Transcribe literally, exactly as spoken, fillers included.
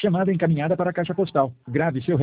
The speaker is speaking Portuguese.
Chamada encaminhada para a caixa postal. Grave seu